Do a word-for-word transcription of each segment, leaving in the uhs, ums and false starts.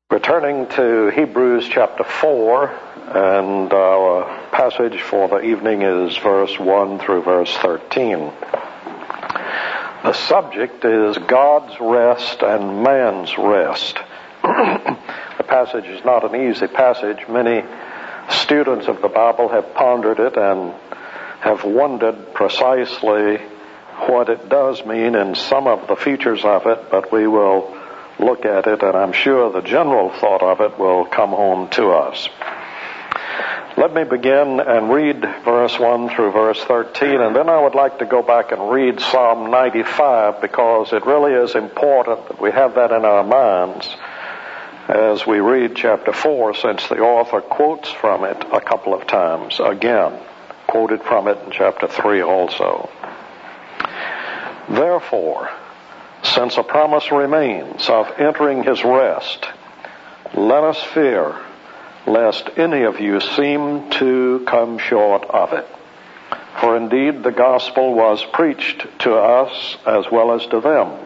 Returning to Hebrews chapter four, and our passage for the evening is verse one through verse thirteen. The subject is God's rest and man's rest. The passage is not an easy passage. Many students of the Bible have pondered it and have wondered precisely what it does mean in some of the features of it, but we will look at it, and I'm sure the general thought of it will come home to us. Let me begin and read verse one through verse thirteen, and then I would like to go back and read Psalm ninety-five, because it really is important that we have that in our minds as we read chapter four, since the author quotes from it a couple of times. Again, quoted from it in chapter three also. Therefore, since a promise remains of entering his rest, let us fear lest any of you seem to come short of it. For indeed the gospel was preached to us as well as to them.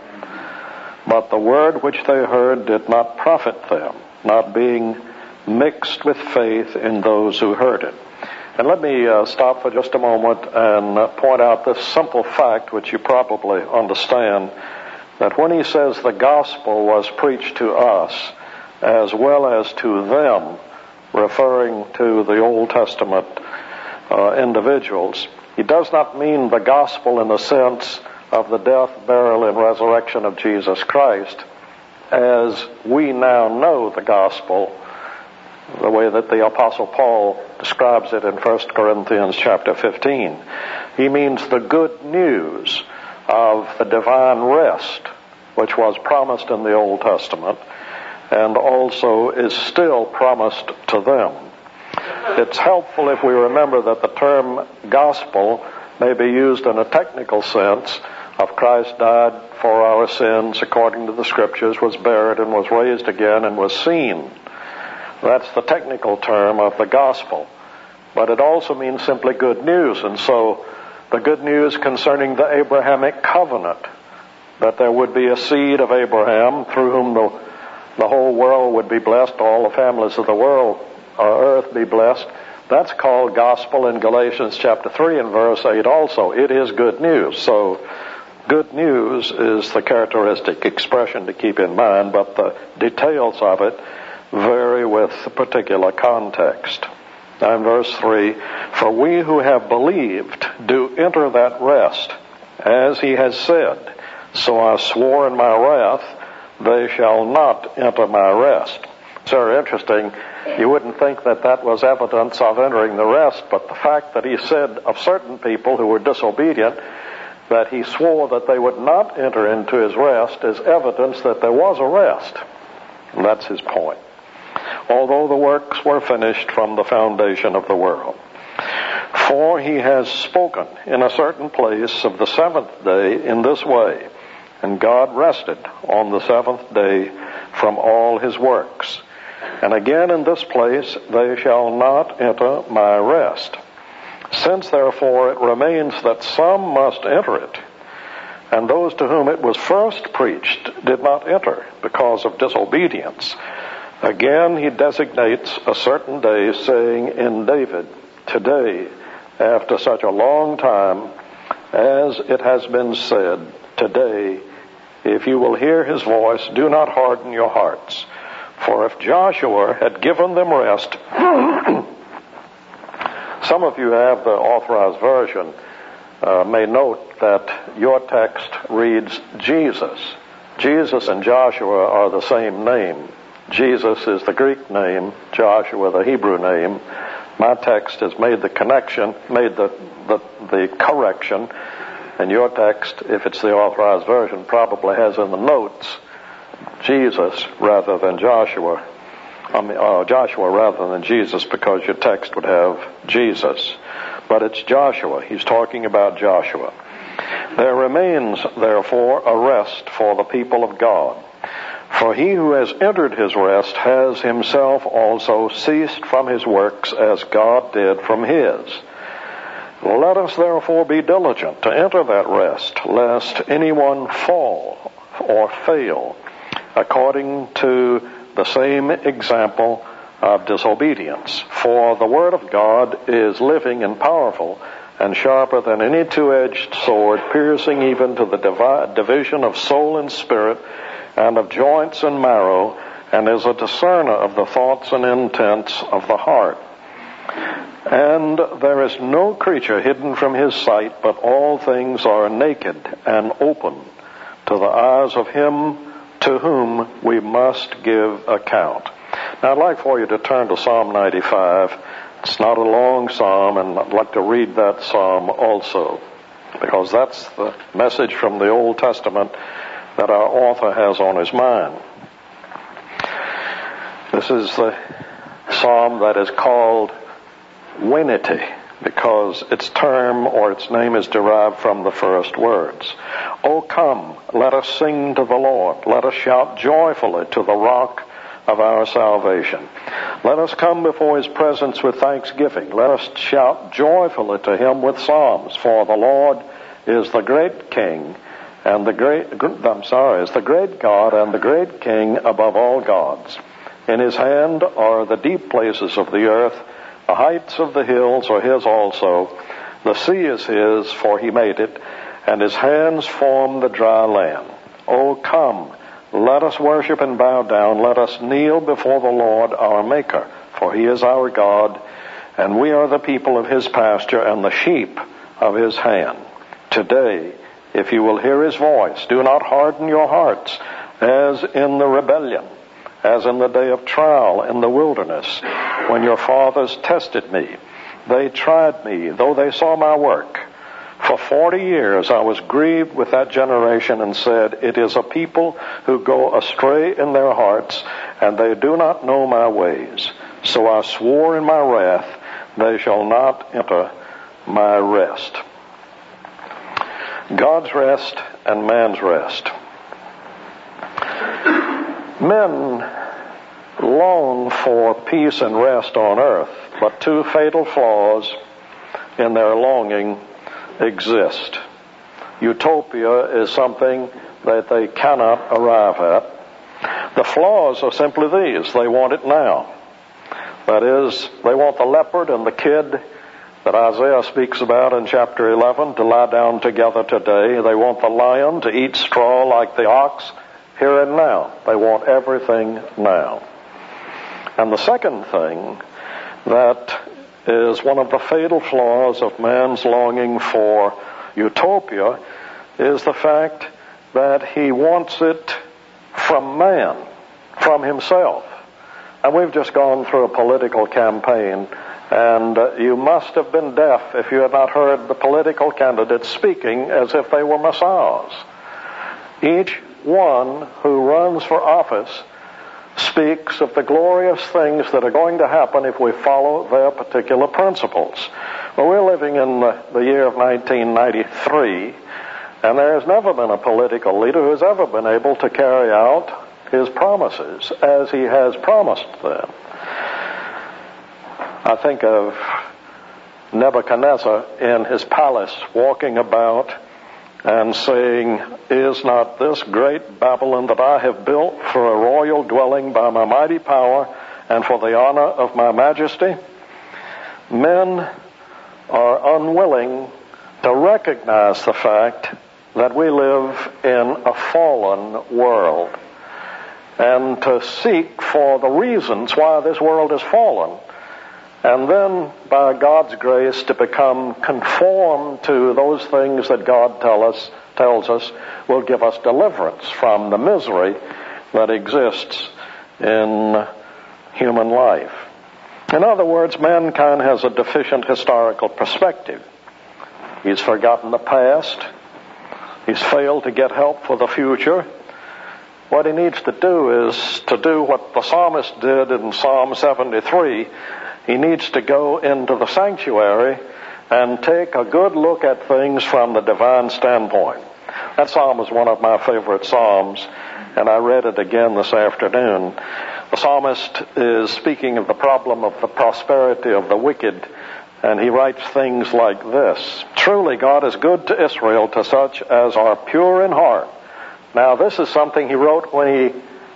But the word which they heard did not profit them, not being mixed with faith in those who heard it. And let me uh, stop for just a moment and uh, point out this simple fact, which you probably understand, that when he says the gospel was preached to us as well as to them, referring to the Old Testament uh, individuals, he does not mean the gospel in the sense of the death, burial, and resurrection of Jesus Christ as we now know the gospel, the way that the Apostle Paul describes it in First Corinthians chapter fifteen. He means the good news of the divine rest, which was promised in the Old Testament and also is still promised to them. It's helpful if we remember that the term gospel may be used in a technical sense of Christ died for our sins according to the Scriptures, was buried and was raised again and was seen. That's the technical term of the gospel. But it also means simply good news, and so the good news concerning the Abrahamic covenant, that there would be a seed of Abraham through whom the, the whole world would be blessed, all the families of the world or earth be blessed. That's called gospel in Galatians chapter three and verse eight also. It is good news. So good news is the characteristic expression to keep in mind, but the details of it vary with the particular context. Now in verse three, for we who have believed do enter that rest, as he has said, so I swore in my wrath, they shall not enter my rest. It's very interesting. You wouldn't think that that was evidence of entering the rest, but the fact that he said of certain people who were disobedient that he swore that they would not enter into his rest is evidence that there was a rest. And that's his point. Although the works were finished from the foundation of the world. For he has spoken in a certain place of the seventh day in this way, and God rested on the seventh day from all his works. And again in this place, they shall not enter my rest. Since therefore it remains that some must enter it, and those to whom it was first preached did not enter because of disobedience, again he designates a certain day, saying in David, today, after such a long time, as it has been said, today, if you will hear his voice, do not harden your hearts. For if Joshua had given them rest, some of you have the Authorized Version, uh, may note that your text reads Jesus. Jesus and Joshua are the same name. Jesus is the Greek name, Joshua the Hebrew name. My text has made the connection, made the, the, the correction, and your text, if it's the Authorized Version, probably has in the notes Jesus rather than Joshua. I mean, uh, Joshua rather than Jesus, because your text would have Jesus. But it's Joshua. He's talking about Joshua. There remains, therefore, a rest for the people of God. For he who has entered his rest has himself also ceased from his works as God did from his. Let us therefore be diligent to enter that rest, lest anyone fall or fail, according to the same example of disobedience. For the Word of God is living and powerful and sharper than any two-edged sword, piercing even to the divi- division of soul and spirit and of joints and marrow, and is a discerner of the thoughts and intents of the heart. And there is no creature hidden from his sight, but all things are naked and open to the eyes of him to whom we must give account. Now I'd like for you to turn to Psalm ninety-five. It's not a long psalm, and I'd like to read that psalm also, because that's the message from the Old Testament that our author has on his mind. This is the psalm that is called Winity, because its term or its name is derived from the first words. O come, let us sing to the Lord. Let us shout joyfully to the rock of our salvation. Let us come before his presence with thanksgiving. Let us shout joyfully to him with psalms. For the Lord is the great King and the great, I'm sorry, is the great God and the great King above all gods. In his hand are the deep places of the earth. The heights of the hills are his also. The sea is his, for he made it, and his hands formed the dry land. O come, let us worship and bow down. Let us kneel before the Lord our Maker, for he is our God, and we are the people of his pasture and the sheep of his hand. Today, if you will hear his voice, do not harden your hearts as in the rebellion, as in the day of trial in the wilderness, when your fathers tested me. They tried me, though they saw my work. For forty years I was grieved with that generation and said, it is a people who go astray in their hearts, and they do not know my ways. So I swore in my wrath, they shall not enter my rest. God's rest and man's rest. Men long for peace and rest on earth, but two fatal flaws in their longing exist. Utopia is something that they cannot arrive at. The flaws are simply these. They want it now. That is, they want the leopard and the kid that Isaiah speaks about in chapter eleven to lie down together today. They want the lion to eat straw like the ox here and now. They want everything now. And the second thing that is one of the fatal flaws of man's longing for utopia is the fact that he wants it from man, from himself. And we've just gone through a political campaign, and uh, you must have been deaf if you had not heard the political candidates speaking as if they were messiahs. Each one who runs for office speaks of the glorious things that are going to happen if we follow their particular principles. Well, we're living in the, the year of nineteen ninety-three, and there has never been a political leader who has ever been able to carry out his promises as he has promised them. I think of Nebuchadnezzar in his palace walking about and saying, is not this great Babylon that I have built for a royal dwelling by my mighty power and for the honor of my majesty? Men are unwilling to recognize the fact that we live in a fallen world and to seek for the reasons why this world is fallen, and then, by God's grace, to become conformed to those things that God tell us, tells us will give us deliverance from the misery that exists in human life. In other words, mankind has a deficient historical perspective. He's forgotten the past. He's failed to get help for the future. What he needs to do is to do what the psalmist did in Psalm seventy-three. He needs to go into the sanctuary and take a good look at things from the divine standpoint. That psalm is one of my favorite psalms, and I read it again this afternoon. The psalmist is speaking of the problem of the prosperity of the wicked, and he writes things like this. Truly God is good to Israel, to such as are pure in heart. Now this is something he wrote when he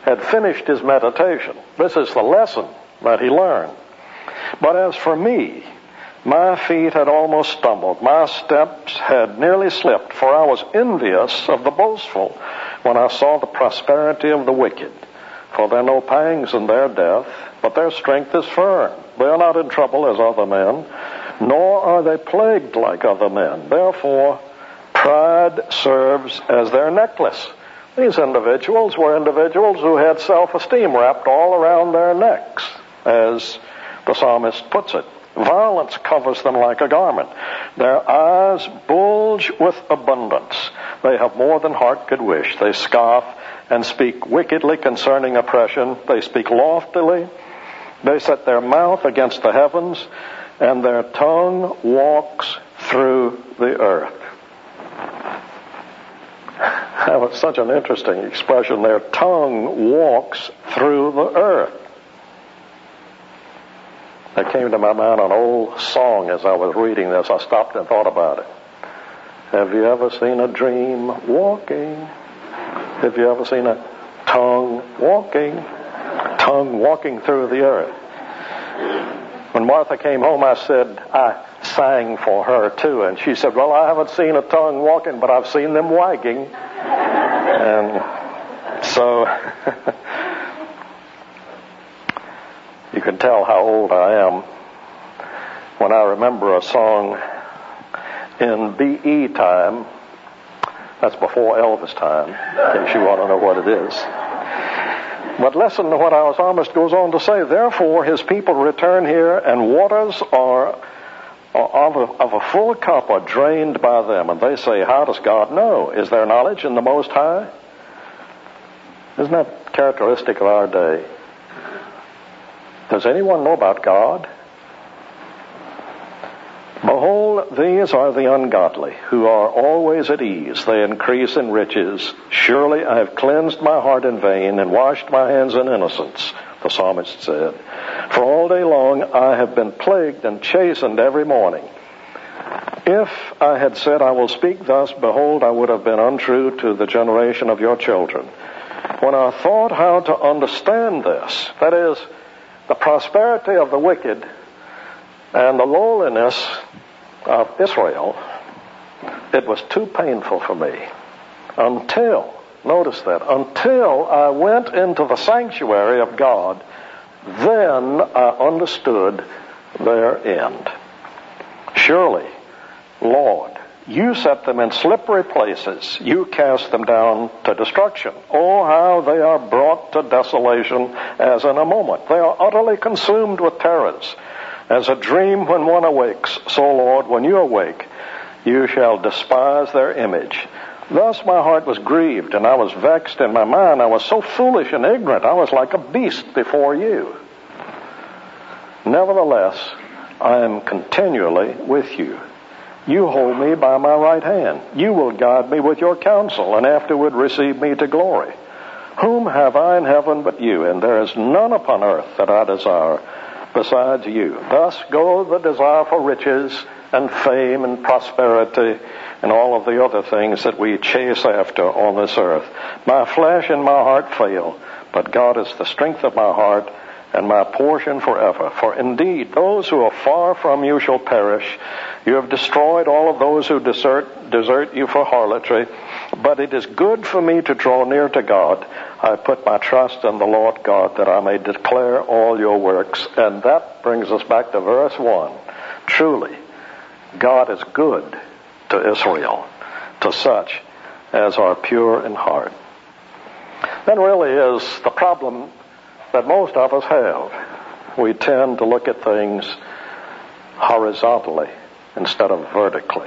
had finished his meditation. This is the lesson that he learned. But as for me, my feet had almost stumbled. My steps had nearly slipped, for I was envious of the boastful when I saw the prosperity of the wicked. For there are no pangs in their death, but their strength is firm. They are not in trouble as other men, nor are they plagued like other men. Therefore, pride serves as their necklace. These individuals were individuals who had self-esteem wrapped all around their necks, as the psalmist puts it. Violence covers them like a garment. Their eyes bulge with abundance. They have more than heart could wish. They scoff and speak wickedly concerning oppression. They speak loftily. They set their mouth against the heavens, and their tongue walks through the earth. That was such an interesting expression. Their tongue walks through the earth. It came to my mind an old song as I was reading this. I stopped and thought about it. Have you ever seen a dream walking? Have you ever seen a tongue walking? Tongue walking through the earth. When Martha came home, I said, I sang for her too. And she said, well, I haven't seen a tongue walking, but I've seen them wagging. And so you can tell how old I am when I remember a song in B E time. That's before Elvis time, in case you want to know what it is. But listen to what our psalmist goes on to say. Therefore, his people return here, and waters are of a, of a full cup are drained by them. And they say, how does God know? Is there knowledge in the Most High? Isn't that characteristic of our day? Does anyone know about God? Behold, these are the ungodly, who are always at ease. They increase in riches. Surely I have cleansed my heart in vain and washed my hands in innocence, the psalmist said. For all day long I have been plagued and chastened every morning. If I had said, I will speak thus, behold, I would have been untrue to the generation of your children. When I thought how to understand this, that is, the prosperity of the wicked and the lowliness of Israel, it was too painful for me. Until, notice that, until I went into the sanctuary of God, then I understood their end. Surely, Lord, you set them in slippery places. You cast them down to destruction. Oh, how they are brought to desolation as in a moment. They are utterly consumed with terrors. As a dream when one awakes, so, Lord, when you awake, you shall despise their image. Thus my heart was grieved, and I was vexed in my mind. I was so foolish and ignorant. I was like a beast before you. Nevertheless, I am continually with you. You hold me by my right hand. You will guide me with your counsel, and afterward receive me to glory. Whom have I in heaven but you? And there is none upon earth that I desire besides you. Thus go the desire for riches and fame and prosperity and all of the other things that we chase after on this earth. My flesh and my heart fail, but God is the strength of my heart and my portion forever. For indeed, those who are far from you shall perish. You have destroyed all of those who desert, desert you for harlotry. But it is good for me to draw near to God. I put my trust in the Lord God, that I may declare all your works. And that brings us back to verse one. Truly, God is good to Israel, to such as are pure in heart. That really is the problem that most of us have. We tend to look at things horizontally instead of vertically.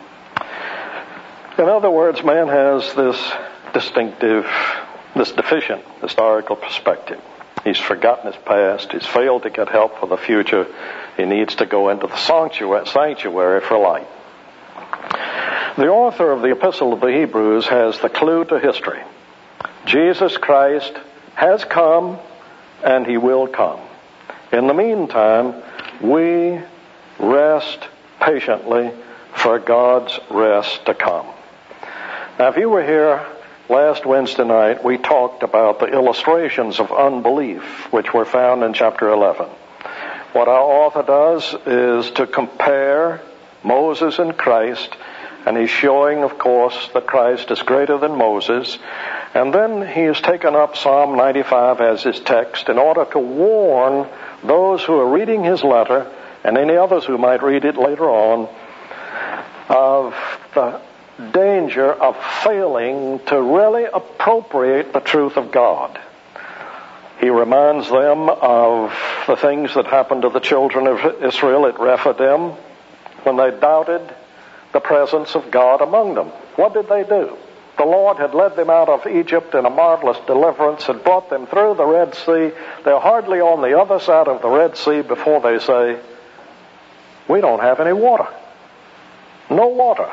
In other words, man has this distinctive, this deficient historical perspective. He's forgotten his past. He's failed to get help for the future. He needs to go into the sanctuary for light. The author of the Epistle of the Hebrews has the clue to history. Jesus Christ has come, and he will come. In the meantime, we rest patiently for God's rest to come. Now, if you were here last Wednesday night we talked about the illustrations of unbelief which were found in chapter eleven. What our author does is to compare Moses and Christ, and he's showing, of course, that Christ is greater than Moses. And then he has taken up Psalm ninety-five as his text in order to warn those who are reading his letter, and any others who might read it later on, of the danger of failing to really appropriate the truth of God. He reminds them of the things that happened to the children of Israel at Rephidim when they doubted the presence of God among them. What did they do? The Lord had led them out of Egypt in a marvelous deliverance, had brought them through the Red Sea. They're hardly on the other side of the Red Sea before they say, we don't have any water. No water.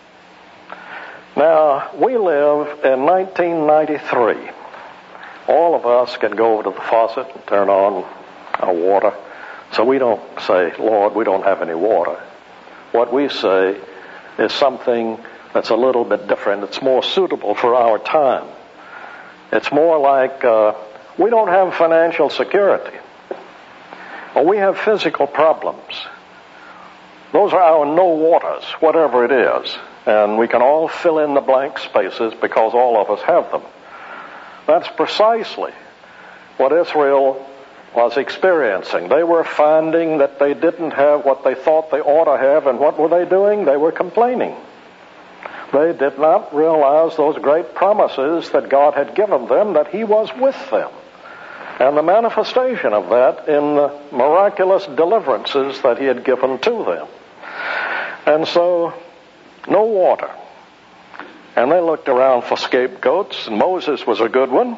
Now, we live in nineteen ninety-three. All of us can go over to the faucet and turn on our water. So we don't say, Lord, we don't have any water. What we say is something that's a little bit different. It's more suitable for our time. It's more like uh, we don't have financial security, or we have physical problems. Those are our no waters, whatever it is. And we can all fill in the blank spaces because all of us have them. That's precisely what Israel was experiencing. They were finding that they didn't have what they thought they ought to have, and what were they doing? They were complaining. They did not realize those great promises that God had given them, that He was with them. And the manifestation of that in the miraculous deliverances that He had given to them. And so, no water. And they looked around for scapegoats, and Moses was a good one.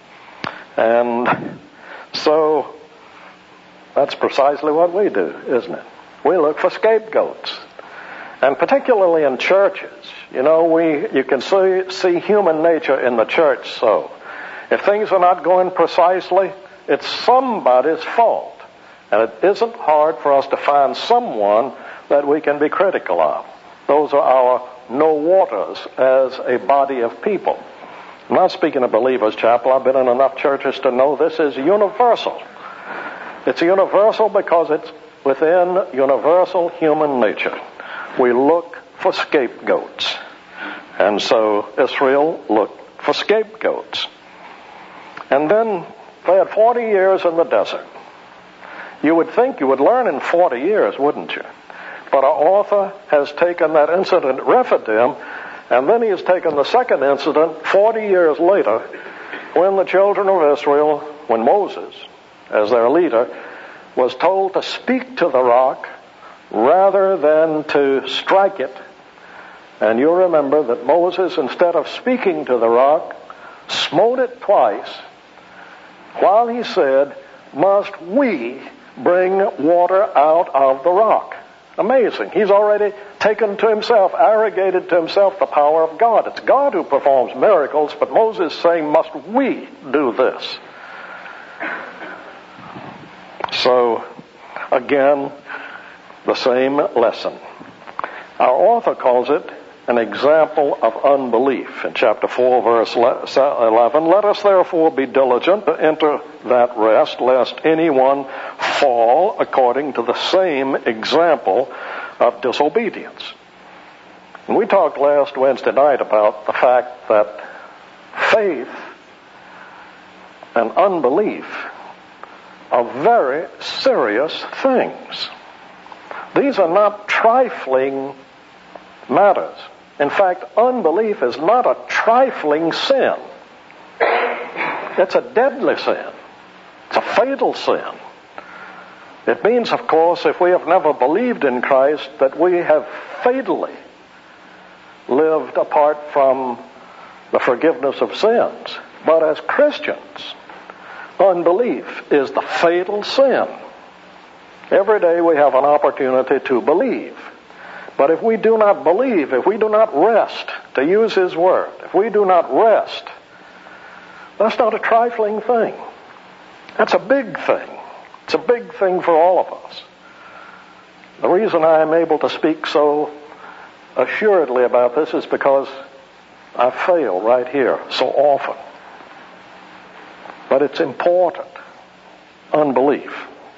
And so, that's precisely what we do, isn't it? We look for scapegoats. And particularly in churches, you know, we you can see, see human nature in the church so. If things are not going precisely, it's somebody's fault. And it isn't hard for us to find someone that we can be critical of. Those are our no waters as a body of people. I'm not speaking of Believers Chapel. I've been in enough churches to know this is universal. It's universal because it's within universal human nature. We look for scapegoats. And so Israel looked for scapegoats. And then they had forty years in the desert. You would think you would learn in forty years, wouldn't you? But our author has taken that incident at Rephidim, and then he has taken the second incident forty years later, when the children of Israel, when Moses, as their leader, was told to speak to the rock rather than to strike it. And you remember that Moses, instead of speaking to the rock, smote it twice, while he said, must we bring water out of the rock? Amazing. He's already taken to himself, arrogated to himself the power of God. It's God who performs miracles, but Moses is saying, must we do this? So, again, the same lesson. Our author calls it an example of unbelief. In chapter four, verse eleven, let us therefore be diligent to enter that rest, lest anyone fall according to the same example of disobedience. And we talked last Wednesday night about the fact that faith and unbelief are very serious things. These are not trifling matters. In fact, unbelief is not a trifling sin. It's a deadly sin. It's a fatal sin. It means, of course, if we have never believed in Christ, that we have fatally lived apart from the forgiveness of sins. But as Christians, unbelief is the fatal sin. Every day we have an opportunity to believe. But if we do not believe, if we do not rest, to use His word, if we do not rest, that's not a trifling thing. That's a big thing. It's a big thing for all of us. The reason I am able to speak so assuredly about this is because I fail right here so often. But it's important. Unbelief.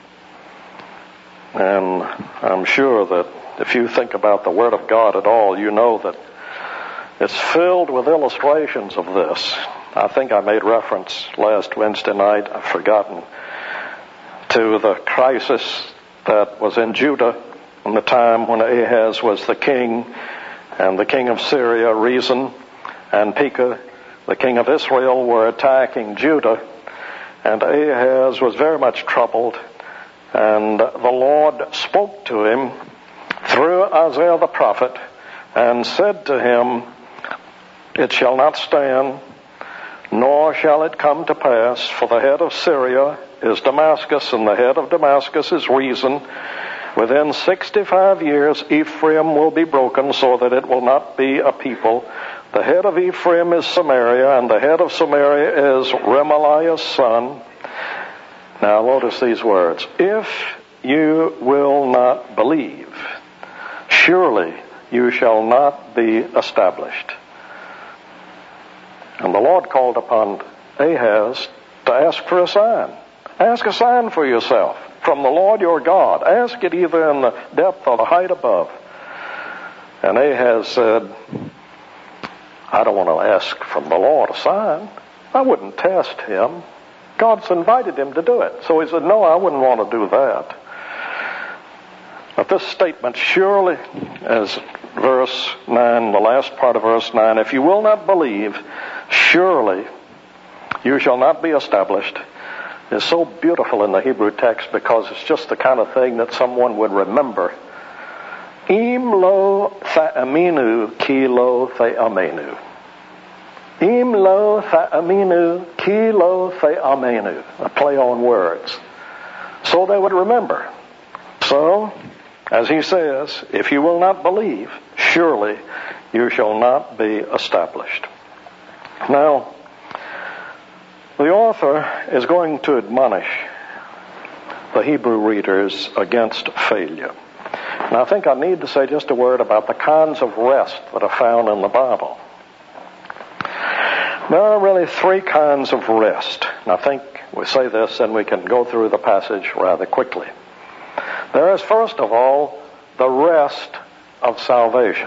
And I'm sure that if you think about the Word of God at all, you know that it's filled with illustrations of this. I think I made reference last Wednesday night, I've forgotten, to the crisis that was in Judah in the time when Ahaz was the king, and the king of Syria, Rezin, and Pekah, the king of Israel, were attacking Judah. And Ahaz was very much troubled, and the Lord spoke to him through Isaiah the prophet and said to him, "It shall not stand, nor shall it come to pass, for the head of Syria is Damascus, and the head of Damascus is Rezin. Within sixty-five years Ephraim will be broken, so that it will not be a people. The head of Ephraim is Samaria, and the head of Samaria is Remaliah's son." Now notice these words. "If you will not believe, surely you shall not be established." And the Lord called upon Ahaz to ask for a sign. Ask a sign for yourself from the Lord your God. Ask it either in the depth or the height above. And Ahaz said, "I don't want to ask from the Lord a sign. I wouldn't test him. God's invited him to do it." So he said, "No, I wouldn't want to do that." But this statement, surely, as verse nine, the last part of verse nine, "If you will not believe, surely you shall not be established," is so beautiful in the Hebrew text because it's just the kind of thing that someone would remember. Im lo tha'aminu ki lo tha'amenu. Im lo tha'aminu ki lo tha'amenu. A play on words. So they would remember. So, as he says, if you will not believe, surely you shall not be established. Now, the author is going to admonish the Hebrew readers against failure. And I think I need to say just a word about the kinds of rest that are found in the Bible. There are really three kinds of rest. And I think we say this and we can go through the passage rather quickly. There is, first of all, the rest of salvation.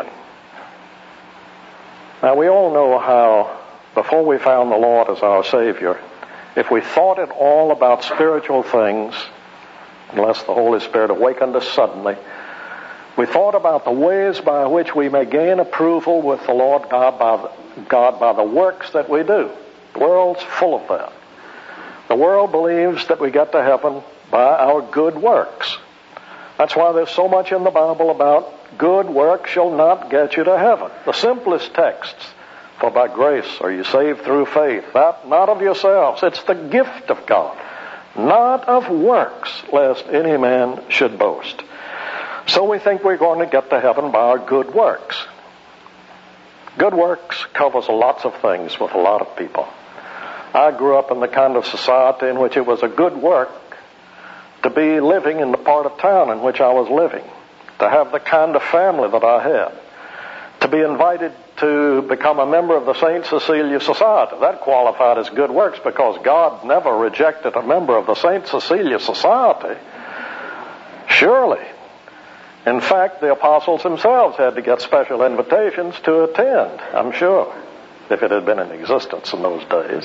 Now, we all know how, before we found the Lord as our Savior, if we thought at all about spiritual things, unless the Holy Spirit awakened us suddenly, we thought about the ways by which we may gain approval with the Lord God by the, God by the works that we do. The world's full of that. The world believes that we get to heaven by our good works. That's why there's so much in the Bible about good works shall not get you to heaven. The simplest texts, for by grace are you saved through faith, that not of yourselves. It's the gift of God, not of works, lest any man should boast. So we think we're going to get to heaven by our good works. Good works covers lots of things with a lot of people. I grew up in the kind of society in which it was a good work to be living in the part of town in which I was living, to have the kind of family that I had, to be invited to become a member of the Saint Cecilia Society. That qualified as good works because God never rejected a member of the Saint Cecilia Society. Surely. In fact, the apostles themselves had to get special invitations to attend, I'm sure, if it had been in existence in those days.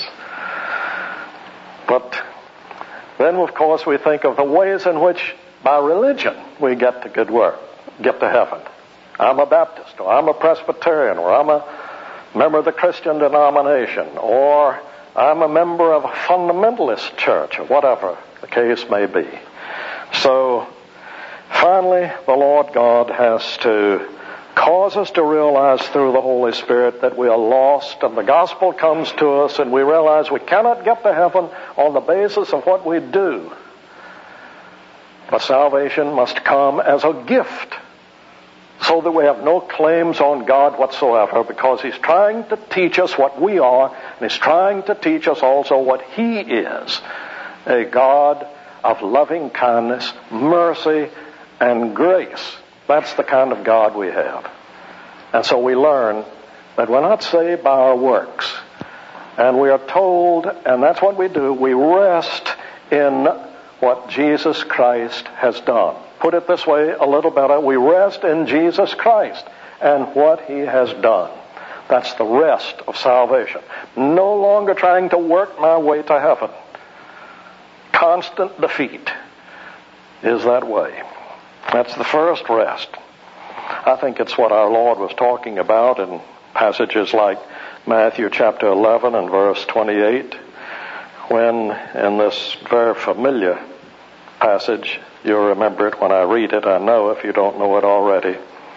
But then, of course, we think of the ways in which, by religion, we get to good work, get to heaven. I'm a Baptist, or I'm a Presbyterian, or I'm a member of the Christian denomination, or I'm a member of a fundamentalist church, or whatever the case may be. So, finally, the Lord God has to cause us to realize through the Holy Spirit that we are lost, and the gospel comes to us, and we realize we cannot get to heaven on the basis of what we do. But salvation must come as a gift, so that we have no claims on God whatsoever, because He's trying to teach us what we are, and He's trying to teach us also what He is, a God of loving kindness, mercy, and grace. That's the kind of God we have. And so we learn that we're not saved by our works. And we are told, and that's what we do, we rest in what Jesus Christ has done. Put it this way a little better, we rest in Jesus Christ and what he has done. That's the rest of salvation. No longer trying to work my way to heaven. Constant defeat is that way. That's the first rest. I think it's what our Lord was talking about in passages like Matthew chapter eleven and verse twenty-eight, when in this very familiar passage, you'll remember it when I read it, I know if you don't know it already.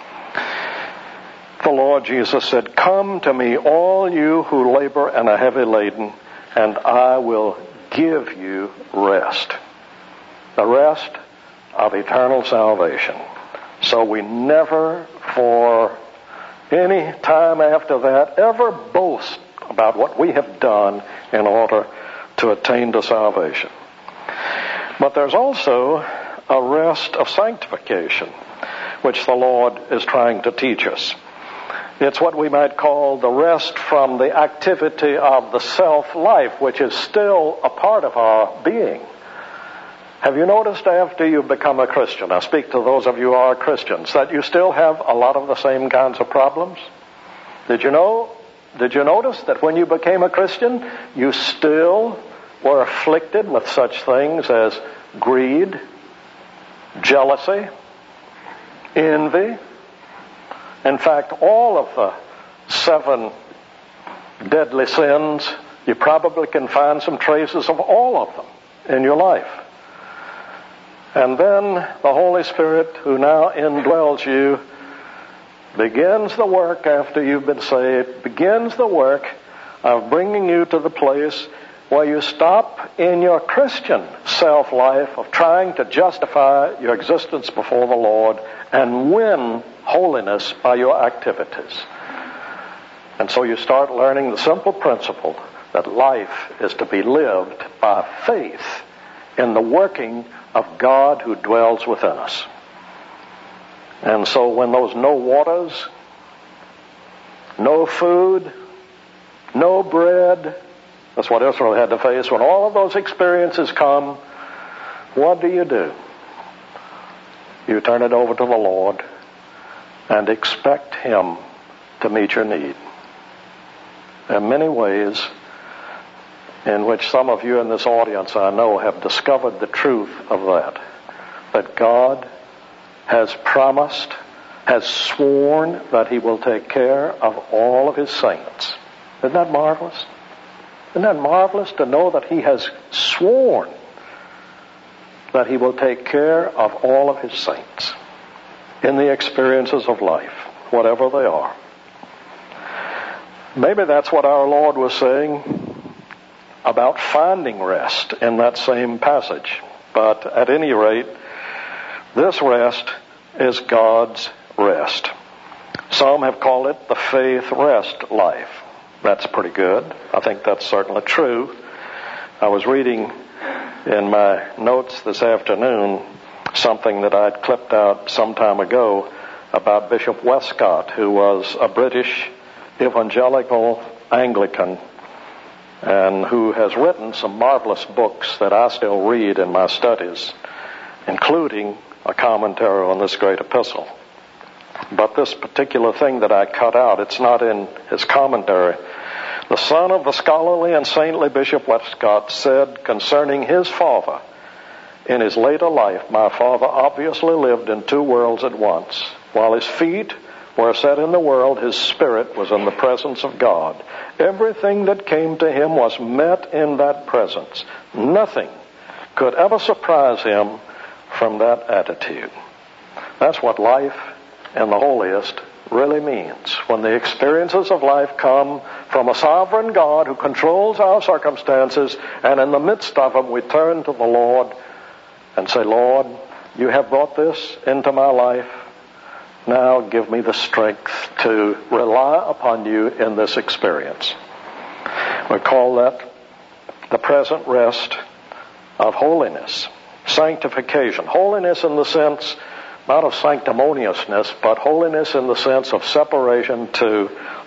The Lord Jesus said, "Come to me, all you who labor and are heavy laden, and I will give you rest." The rest of eternal salvation. So we never, for any time after that, ever boast about what we have done in order to attain to salvation. But there's also a rest of sanctification, which the Lord is trying to teach us. It's what we might call the rest from the activity of the self-life, which is still a part of our being. Have you noticed after you become a Christian, I speak to those of you who are Christians, that you still have a lot of the same kinds of problems? Did you know, did you notice that when you became a Christian, you still were afflicted with such things as greed, jealousy, envy? In fact, all of the seven deadly sins, you probably can find some traces of all of them in your life. And then the Holy Spirit, who now indwells you, begins the work after you've been saved, begins the work of bringing you to the place where you stop in your Christian self-life of trying to justify your existence before the Lord and win holiness by your activities. And so you start learning the simple principle that life is to be lived by faith in the working of God who dwells within us. And so when those no waters, no food, no bread, that's what Israel had to face, when all of those experiences come, what do you do? You turn it over to the Lord and expect Him to meet your need. There are many ways in which some of you in this audience, I know, have discovered the truth of that. That God has promised, has sworn that He will take care of all of His saints. Isn't that marvelous? Isn't that marvelous to know that He has sworn that He will take care of all of His saints in the experiences of life, whatever they are. Maybe that's what our Lord was saying about finding rest in that same passage. But at any rate, this rest is God's rest. Some have called it the faith rest life. That's pretty good. I think that's certainly true. I was reading in my notes this afternoon something that I'd clipped out some time ago about Bishop Westcott, who was a British evangelical Anglican and who has written some marvelous books that I still read in my studies, including a commentary on this great epistle. But this particular thing that I cut out, it's not in his commentary. The son of the scholarly and saintly Bishop Westcott said concerning his father, in his later life, my father obviously lived in two worlds at once. While his feet were set in the world, his spirit was in the presence of God. Everything that came to him was met in that presence. Nothing could ever surprise him from that attitude. That's what life in the holiest really means. When the experiences of life come from a sovereign God who controls our circumstances, and in the midst of them we turn to the Lord and say, Lord, you have brought this into my life. Now give me the strength to rely upon you in this experience. We call that the present rest of holiness, sanctification. Holiness in the sense not of sanctimoniousness, but holiness in the sense of separation to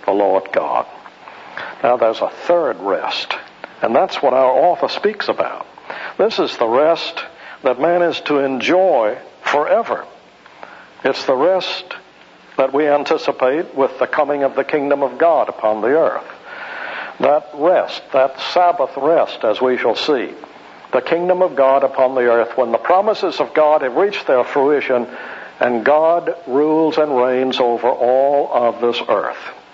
the Lord God. Now there's a third rest, and that's what our author speaks about. This is the rest that man is to enjoy forever. It's the rest that we anticipate with the coming of the kingdom of God upon the earth. That rest, that Sabbath rest, as we shall see, the kingdom of God upon the earth, when the promises of God have reached their fruition and God rules and reigns over all of this earth.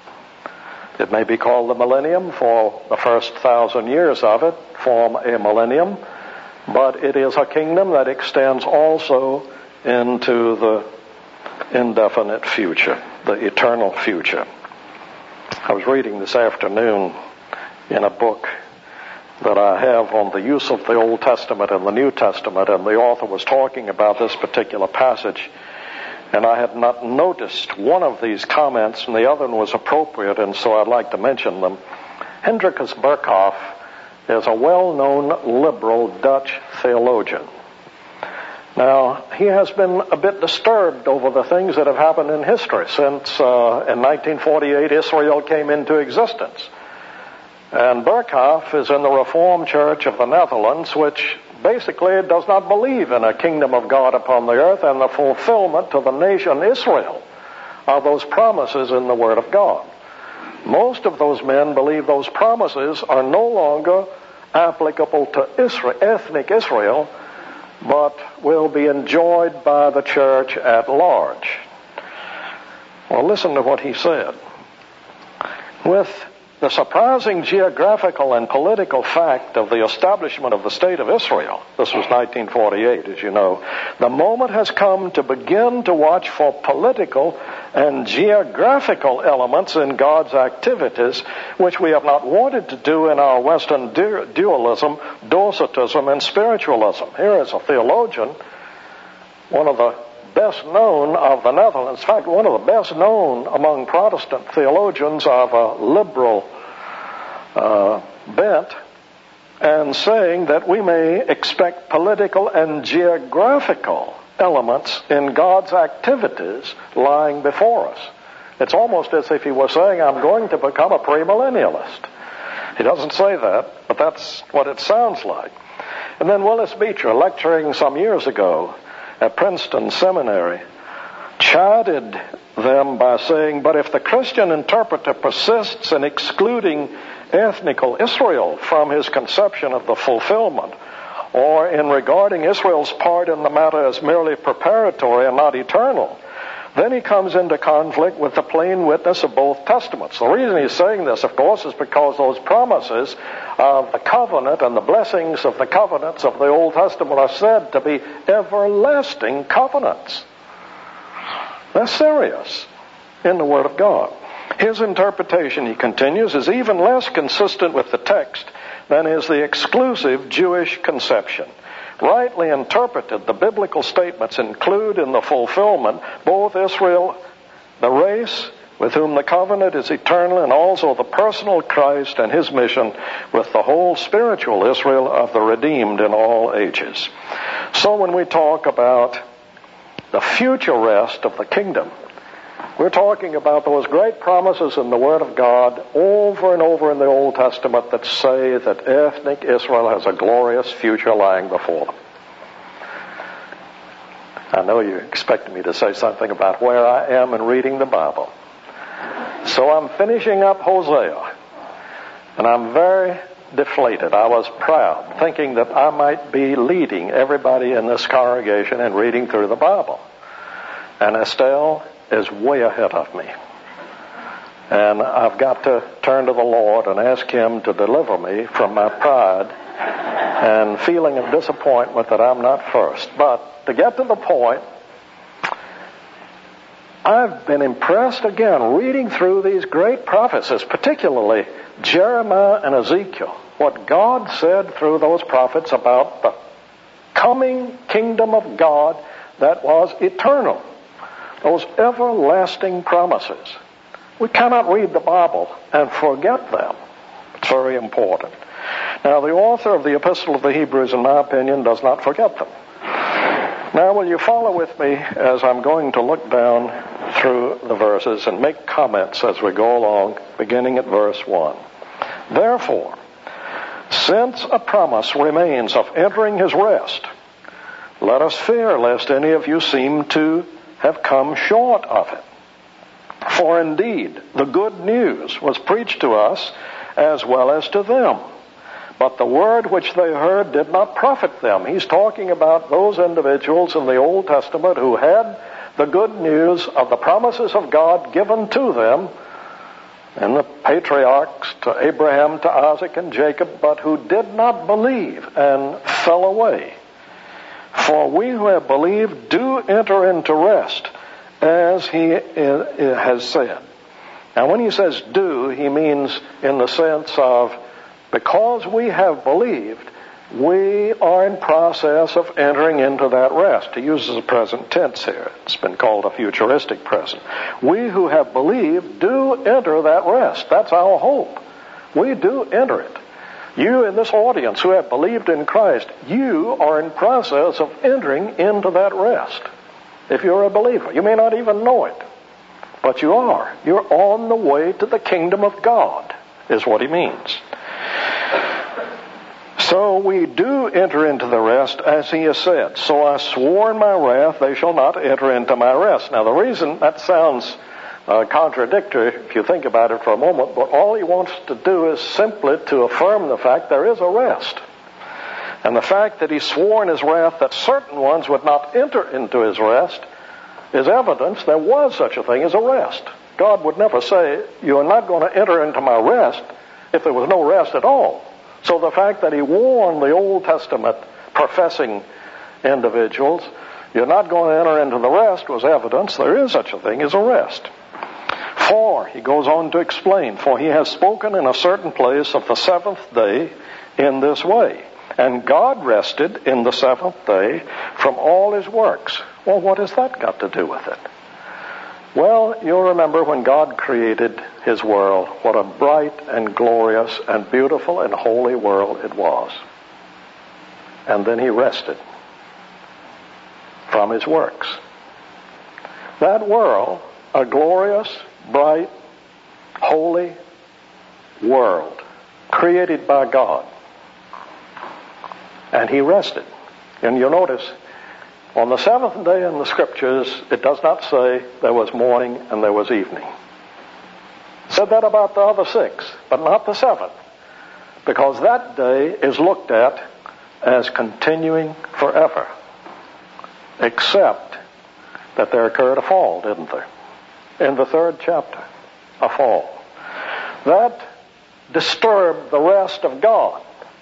It may be called the millennium, for the first thousand years of it form a millennium, but it is a kingdom that extends also into the indefinite future, the eternal future. I was reading this afternoon in a book that I have on the use of the Old Testament and the New Testament, and the author was talking about this particular passage, and I had not noticed one of these comments, and the other one was appropriate, and so I'd like to mention them. Hendrikus Berkhof is a well-known liberal Dutch theologian. Now, he has been a bit disturbed over the things that have happened in history since uh, in nineteen forty-eight Israel came into existence. And Berkhof is in the Reformed Church of the Netherlands, which basically does not believe in a kingdom of God upon the earth and the fulfillment to the nation Israel of those promises in the Word of God. Most of those men believe those promises are no longer applicable to Israel, ethnic Israel, but will be enjoyed by the church at large. Well, listen to what he said. With the surprising geographical and political fact of the establishment of the state of Israel, this was nineteen forty-eight, as you know, the moment has come to begin to watch for political and geographical elements in God's activities, which we have not wanted to do in our Western du- dualism, Docetism, and spiritualism. Here is a theologian, one of the best known of the Netherlands, in fact, one of the best known among Protestant theologians of a liberal uh, bent, and saying that we may expect political and geographical elements in God's activities lying before us. It's almost as if he was saying, I'm going to become a premillennialist. He doesn't say that, but that's what it sounds like. And then Willis Beecher, lecturing some years ago at Princeton Seminary, chided them by saying, but if the Christian interpreter persists in excluding ethnical Israel from his conception of the fulfillment, or in regarding Israel's part in the matter as merely preparatory and not eternal, then he comes into conflict with the plain witness of both testaments. The reason he's saying this, of course, is because those promises of the covenant and the blessings of the covenants of the Old Testament are said to be everlasting covenants. They're serious in the Word of God. His interpretation, he continues, is even less consistent with the text than is the exclusive Jewish conception. Rightly interpreted, the biblical statements include in the fulfillment both Israel, the race with whom the covenant is eternal, and also the personal Christ and his mission with the whole spiritual Israel of the redeemed in all ages. So when we talk about the future rest of the kingdom, we're talking about those great promises in the Word of God over and over in the Old Testament that say that ethnic Israel has a glorious future lying before them. I know you expect me to say something about where I am in reading the Bible. So I'm finishing up Hosea, and I'm very deflated. I was proud, thinking that I might be leading everybody in this congregation in reading through the Bible. And Estelle is way ahead of me. And I've got to turn to the Lord and ask him to deliver me from my pride and feeling of disappointment that I'm not first. But to get to the point, I've been impressed again reading through these great prophecies, particularly Jeremiah and Ezekiel, what God said through those prophets about the coming kingdom of God that was eternal. Those everlasting promises. We cannot read the Bible and forget them. It's very important. Now, the author of the Epistle of the Hebrews, in my opinion, does not forget them. Now, will you follow with me as I'm going to look down through the verses and make comments as we go along, beginning at verse one. Therefore, since a promise remains of entering his rest, let us fear lest any of you seem to have come short of it. For indeed, the good news was preached to us as well as to them. But the word which they heard did not profit them. He's talking about those individuals in the Old Testament who had the good news of the promises of God given to them, and the patriarchs, to Abraham, to Isaac, and Jacob, but who did not believe and fell away. For we who have believed do enter into rest, as he has said. Now when he says do, he means in the sense of, because we have believed, we are in process of entering into that rest. He uses a present tense here. It's been called a futuristic present. We who have believed do enter that rest. That's our hope. We do enter it. You in this audience who have believed in Christ, you are in process of entering into that rest. If you're a believer, you may not even know it, but you are. You're on the way to the kingdom of God, is what he means. So we do enter into the rest, as he has said. So I swore in my wrath, they shall not enter into my rest. Now the reason that sounds uh, contradictory, if you think about it for a moment, but all he wants to do is simply to affirm the fact there is a rest. And the fact that he swore in his wrath that certain ones would not enter into his rest is evidence there was such a thing as a rest. God would never say, you are not going to enter into my rest if there was no rest at all. So the fact that he warned the Old Testament professing individuals, you're not going to enter into the rest, was evidence there is such a thing as a rest. For, he goes on to explain, for he has spoken in a certain place of the seventh day in this way. And God rested in the seventh day from all his works. Well, what has that got to do with it? Well, you'll remember when God created his world, what a bright and glorious and beautiful and holy world it was. And then he rested from his works. That world, a glorious, bright, holy world, created by God. And he rested. And you'll notice, on the seventh day in the Scriptures, it does not say there was morning and there was evening. It said that about the other six, but not the seventh, because that day is looked at as continuing forever, except that there occurred a fall, didn't there? In the third chapter, a fall. That disturbed the rest of God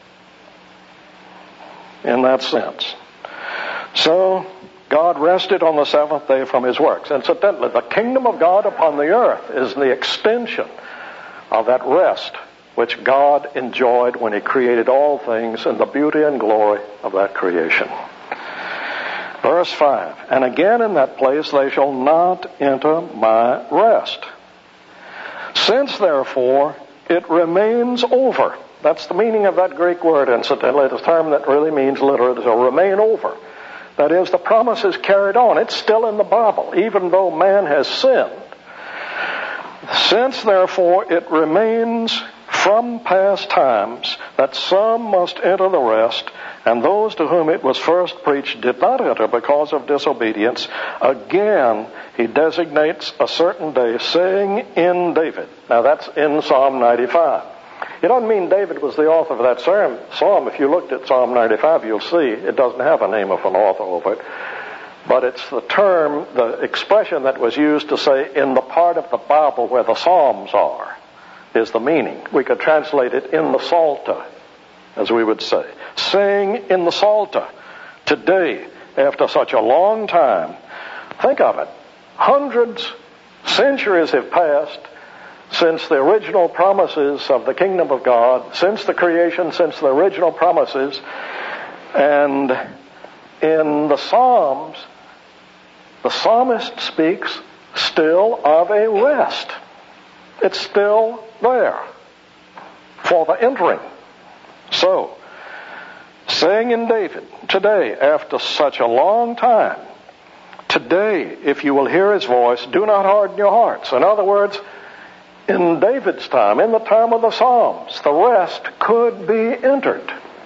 in that sense. So, God rested on the seventh day from his works. Incidentally, the kingdom of God upon the earth is the extension of that rest which God enjoyed when he created all things in the beauty and glory of that creation. Verse five, and again in that place they shall not enter my rest. Since therefore it remains over. That's the meaning of that Greek word, incidentally. It's a term that really means literally to remain over. That is, the promise is carried on. It's still in the Bible, even though man has sinned. Since, therefore, it remains from past times that some must enter the rest, and those to whom it was first preached did not enter because of disobedience, again he designates a certain day, saying in David. Now that's in Psalm ninety-five. It doesn't mean David was the author of that psalm. If you looked at Psalm ninety-five, you'll see it doesn't have a name of an author over it. But it's the term, the expression that was used to say in the part of the Bible where the Psalms are, is the meaning. We could translate it in the Psalter, as we would say. Saying in the Psalter, today, after such a long time, think of it, hundreds, centuries have passed since the original promises of the kingdom of God, since the creation, since the original promises. And in the Psalms, the psalmist speaks still of a rest. It's still there for the entering. So, saying in David, today, after such a long time, Today, if you will hear his voice, do not harden your hearts. In other words, in David's time, in the time of the Psalms, the rest could be entered.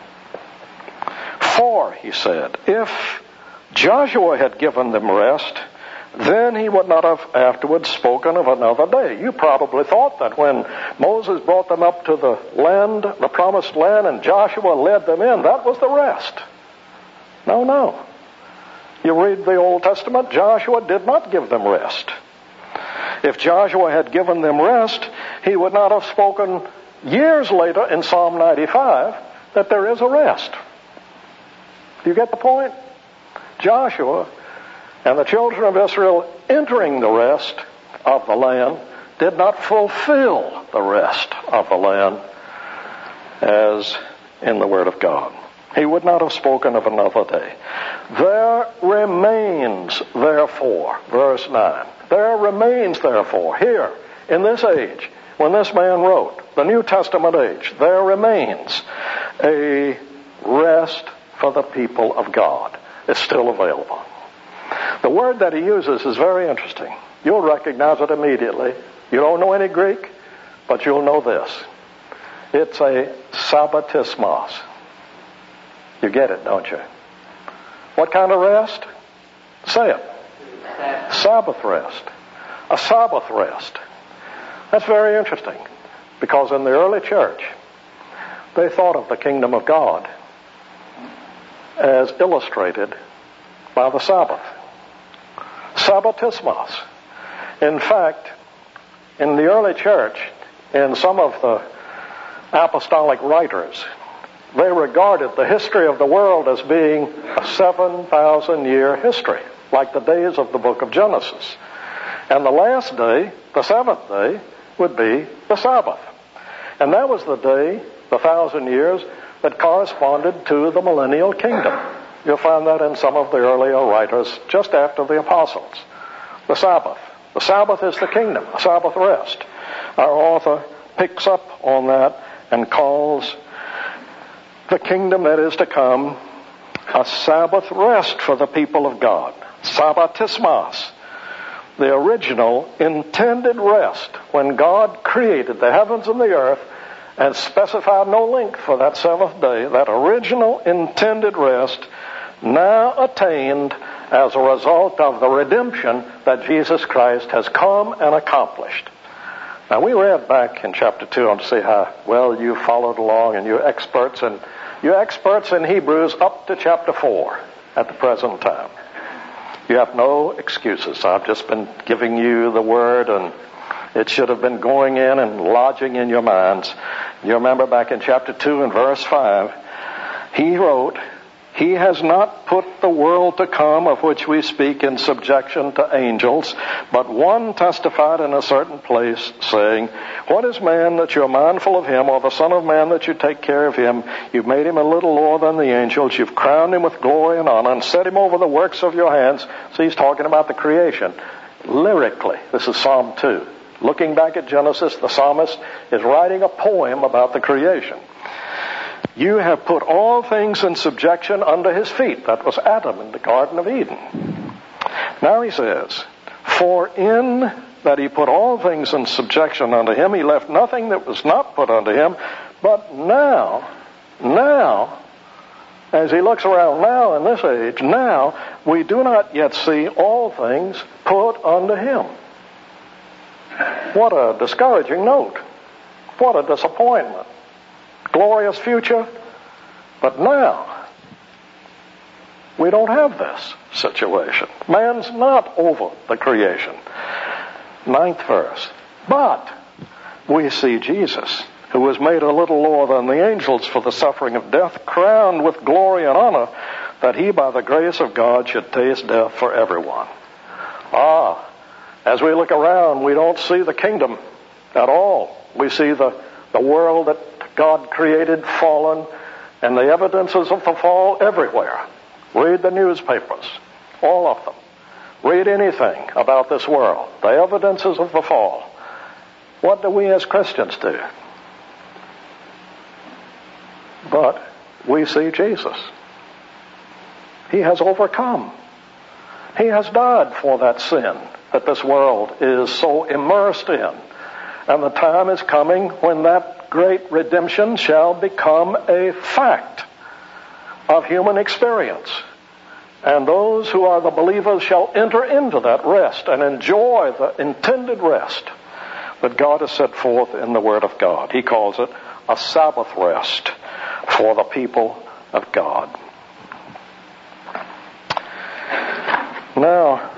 For, he said, if Joshua had given them rest, then he would not have afterwards spoken of another day. You probably thought that when Moses brought them up to the land, the promised land, and Joshua led them in, that was the rest. No, no. You read the Old Testament, Joshua did not give them rest. If Joshua had given them rest, he would not have spoken years later in Psalm ninety-five that there is a rest. Do you get the point? Joshua and the children of Israel entering the rest of the land did not fulfill the rest of the land as in the Word of God. He would not have spoken of another day. There remains, therefore, verse nine, there remains, therefore, here in this age, when this man wrote, the New Testament age, there remains a rest for the people of God. It's still available. The word that he uses is very interesting. You'll recognize it immediately. You don't know any Greek, but you'll know this. It's a sabbatismos. You get it, don't you? What kind of rest? Say it. Sabbath rest. A Sabbath rest. That's very interesting, because in the early church, they thought of the kingdom of God as illustrated by the Sabbath. Sabbatismos. In fact, in the early church, in some of the apostolic writers, they regarded the history of the world as being a seven thousand year history, like the days of the book of Genesis. And the last day, the seventh day, would be the Sabbath. And that was the day, the thousand years, that corresponded to the millennial kingdom. You'll find that in some of the earlier writers just after the apostles. The Sabbath. The Sabbath is the kingdom, a Sabbath rest. Our author picks up on that and calls the kingdom that is to come a Sabbath rest for the people of God. Sabbatismos. The original intended rest when God created the heavens and the earth and specified no length for that seventh day. That original intended rest now attained as a result of the redemption that Jesus Christ has come and accomplished. Now, we read back in chapter two, and to see how well you followed along, and you're experts, and you're experts in Hebrews up to chapter four at the present time. You have no excuses. I've just been giving you the word, and it should have been going in and lodging in your minds. You remember back in chapter two and verse five, he wrote, He has not put the world to come of which we speak in subjection to angels, but one testified in a certain place, saying, What is man that you're mindful of him, or the Son of Man that you take care of him? You've made him a little lower than the angels. You've crowned him with glory and honor and set him over the works of your hands. So he's talking about the creation. Lyrically, this is Psalm two. Looking back at Genesis, the psalmist is writing a poem about the creation. You have put all things in subjection under his feet. That was Adam in the Garden of Eden. Now he says, For in that he put all things in subjection unto him, he left nothing that was not put unto him. But now, now, as he looks around now in this age, now we do not yet see all things put unto him. What a discouraging note. What a disappointment. Glorious future, but now we don't have this situation. Man's not over the creation. Ninth verse. But we see Jesus, who was made a little lower than the angels for the suffering of death, crowned with glory and honor, that he by the grace of God should taste death for everyone. Ah, as we look around, we don't see the kingdom at all. We see the, the world that God created, fallen, and the evidences of the fall everywhere. Read the newspapers, all of them. Read anything about this world, the evidences of the fall. What do we as Christians do? But we see Jesus. He has overcome. He has died for that sin that this world is so immersed in. And the time is coming when that great redemption shall become a fact of human experience. And those who are the believers shall enter into that rest and enjoy the intended rest that God has set forth in the Word of God. He calls it a Sabbath rest for the people of God. Now,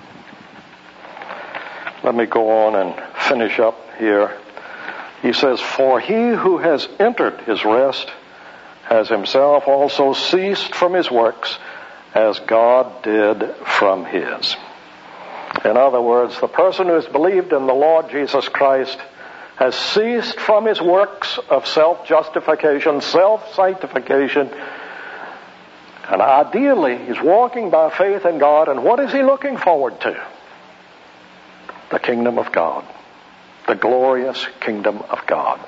let me go on and finish up here. He says, "For he who has entered his rest has himself also ceased from his works, as God did from his." In other words, the person who has believed in the Lord Jesus Christ has ceased from his works of self-justification, self-sanctification, and ideally he's walking by faith in God. And what is he looking forward to? The kingdom of God, the glorious kingdom of God.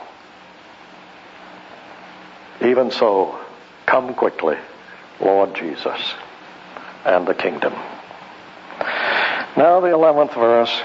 Even so, come quickly, Lord Jesus, and the kingdom. Now the eleventh verse.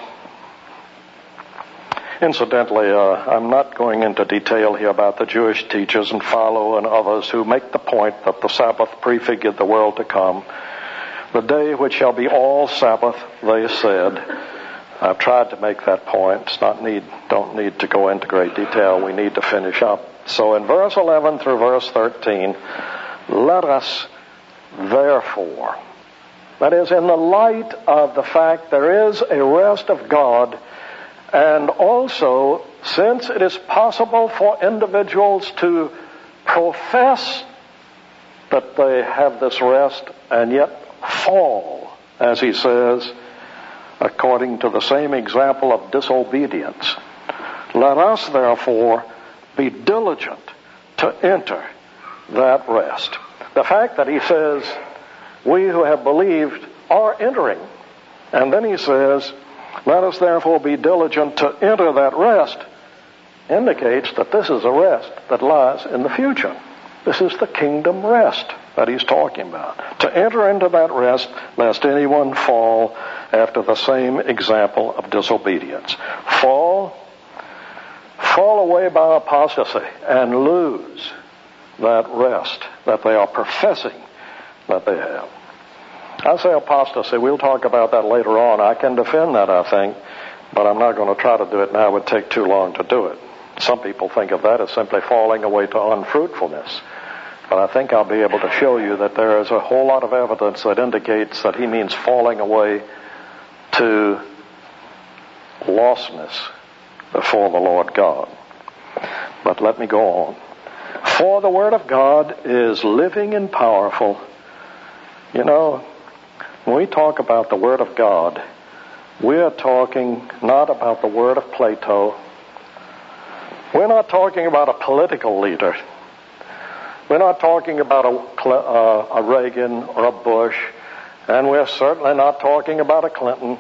Incidentally, uh, I'm not going into detail here about the Jewish teachers and Philo and others who make the point that the Sabbath prefigured the world to come. The day which shall be all Sabbath, they said. I've tried to make that point. It's not need, don't need to go into great detail. We need to finish up. So in verse eleven through verse thirteen, let us therefore, that is, in the light of the fact there is a rest of God, and also since it is possible for individuals to profess that they have this rest and yet fall, as he says, according to the same example of disobedience. Let us therefore be diligent to enter that rest. The fact that he says we who have believed are entering, and then he says, let us therefore be diligent to enter that rest, indicates that this is a rest that lies in the future. This is the kingdom rest that he's talking about. To enter into that rest, lest anyone fall after the same example of disobedience. Fall, fall away by apostasy and lose that rest that they are professing that they have. I say apostasy, we'll talk about that later on. I can defend that, I think, but I'm not going to try to do it now. It would take too long to do it. Some people think of that as simply falling away to unfruitfulness. But I think I'll be able to show you that there is a whole lot of evidence that indicates that he means falling away to lostness before the Lord God. But let me go on. For the Word of God is living and powerful. You know, when we talk about the Word of God, we are talking not about the Word of Plato. We're not talking about a political leader. We're not talking about a, uh, a Reagan or a Bush, and we're certainly not talking about a Clinton.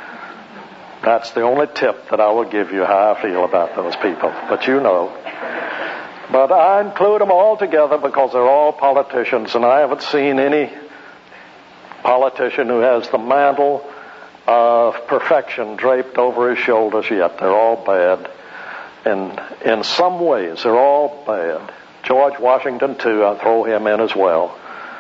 That's the only tip that I will give you how I feel about those people, but you know. But I include them all together because they're all politicians, and I haven't seen any politician who has the mantle of perfection draped over his shoulders yet. They're all bad. And in some ways, they're all bad. George Washington, too, I'll throw him in as well.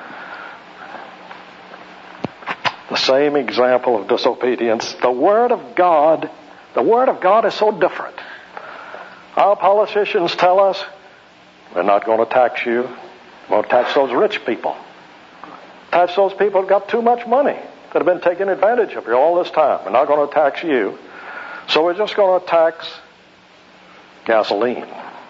The same example of disobedience. The Word of God, the Word of God is so different. Our politicians tell us, we're not going to tax you. We're going to tax those rich people. Tax those people who've got too much money, that have been taking advantage of you all this time. We're not going to tax you. So we're just going to tax gasoline.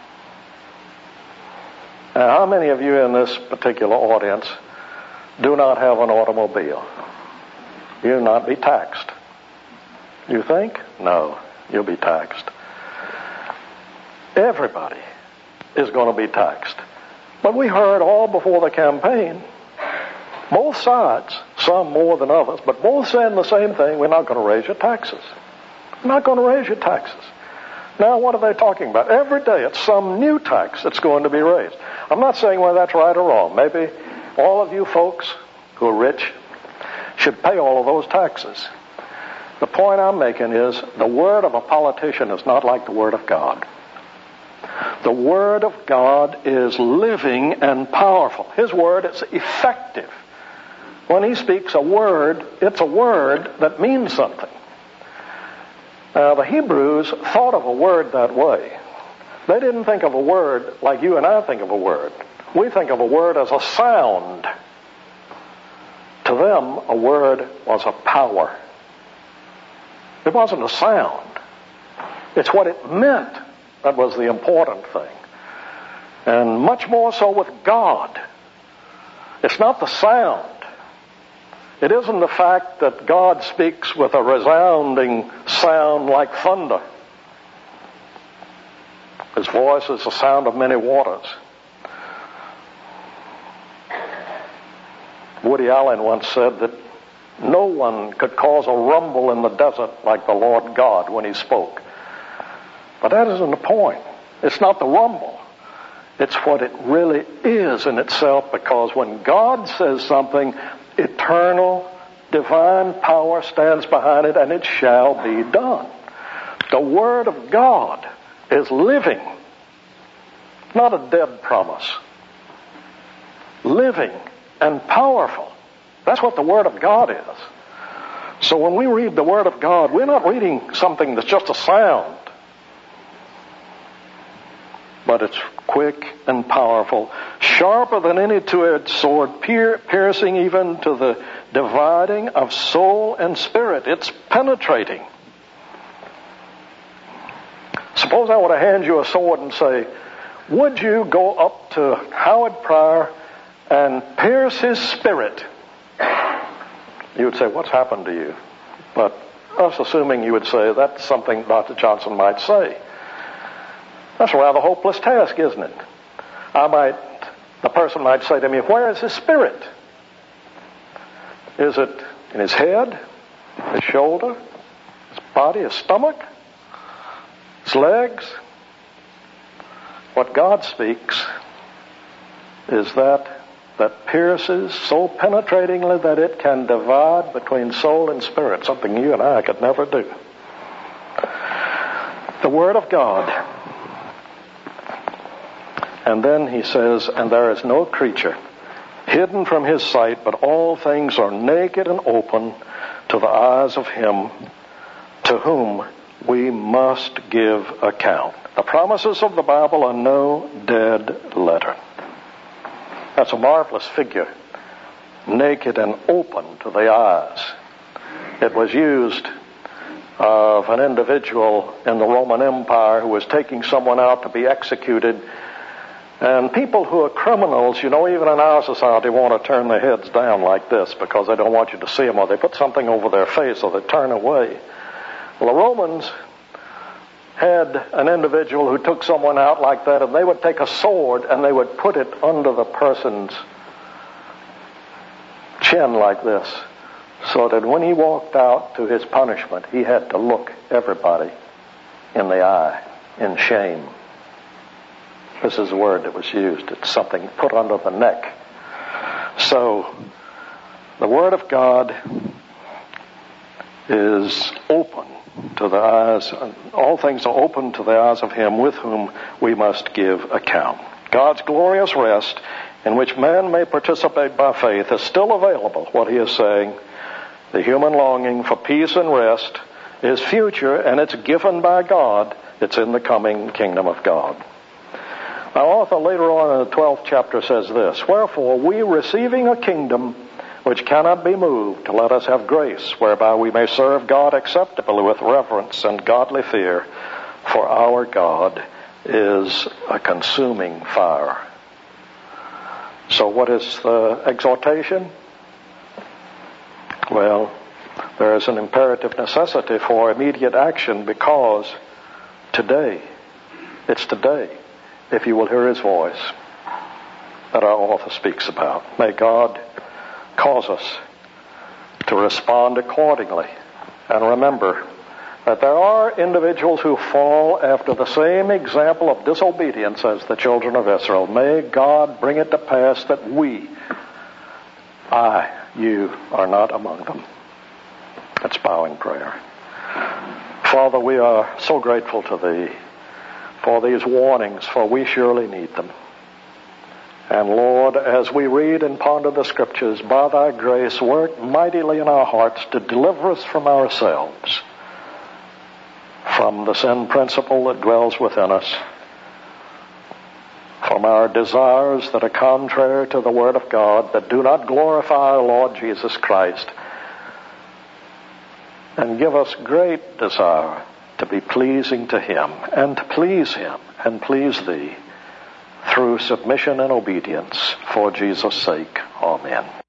Now, how many of you in this particular audience do not have an automobile? You'll not be taxed. You think? No, you'll be taxed. Everybody is going to be taxed. But we heard all before the campaign, both sides, some more than others, but both saying the same thing, we're not going to raise your taxes. We're not going to raise your taxes. Now, what are they talking about? Every day it's some new tax that's going to be raised. I'm not saying whether that's right or wrong. Maybe all of you folks who are rich should pay all of those taxes. The point I'm making is the word of a politician is not like the word of God. The word of God is living and powerful. His word is effective. When he speaks a word, it's a word that means something. Now, the Hebrews thought of a word that way. They didn't think of a word like you and I think of a word. We think of a word as a sound. To them, a word was a power. It wasn't a sound. It's what it meant that was the important thing. And much more so with God. It's not the sound. It isn't the fact that God speaks with a resounding sound like thunder. His voice is the sound of many waters. Woody Allen once said that no one could cause a rumble in the desert like the Lord God when he spoke. But that isn't the point. It's not the rumble. It's what it really is in itself, because when God says something, eternal, divine power stands behind it, and it shall be done. The Word of God is living, not a dead promise. Living and powerful. That's what the Word of God is. So when we read the Word of God, we're not reading something that's just a sound, but it's quick and powerful, sharper than any two-edged sword, pier- piercing even to the dividing of soul and spirit. It's penetrating. Suppose I were to hand you a sword and say, would you go up to Howard Pryor and pierce his spirit? You would say, what's happened to you? But us assuming you would say, that's something Doctor Johnson might say. That's a rather hopeless task, isn't it? I might, the person might say to me, where is his spirit? Is it in his head, his shoulder, his body, his stomach, his legs? What God speaks is that that pierces so penetratingly that it can divide between soul and spirit, something you and I could never do. The Word of God. And then he says, and there is no creature hidden from his sight, but all things are naked and open to the eyes of him to whom we must give account. The promises of the Bible are no dead letter. That's a marvelous figure. Naked and open to the eyes. It was used of an individual in the Roman Empire who was taking someone out to be executed. And people who are criminals, you know, even in our society, want to turn their heads down like this because they don't want you to see them, or they put something over their face, or they turn away. Well, the Romans had an individual who took someone out like that, and they would take a sword and they would put it under the person's chin like this, so that when he walked out to his punishment, he had to look everybody in the eye in shame. This is the word that was used. It's something put under the neck. So, the Word of God is open to the eyes. All things are open to the eyes of him with whom we must give account. God's glorious rest, in which man may participate by faith, is still available. What he is saying, the human longing for peace and rest is future, and it's given by God. It's in the coming kingdom of God. Our author later on in the twelfth chapter says this, wherefore we, receiving a kingdom which cannot be moved, let us have grace whereby we may serve God acceptably with reverence and godly fear, for our God is a consuming fire. So what is the exhortation? Well, there is an imperative necessity for immediate action, because today, it's today, if you will hear his voice, that our author speaks about. May God cause us to respond accordingly. And remember that there are individuals who fall after the same example of disobedience as the children of Israel. May God bring it to pass that we, I, you are not among them. Let's bow in prayer. Father, we are so grateful to Thee for these warnings, for we surely need them. And Lord, as we read and ponder the Scriptures, by Thy grace, work mightily in our hearts to deliver us from ourselves, from the sin principle that dwells within us, from our desires that are contrary to the Word of God, that do not glorify our Lord Jesus Christ, and give us great desire to be pleasing to Him, and to please Him and please Thee through submission and obedience for Jesus' sake. Amen.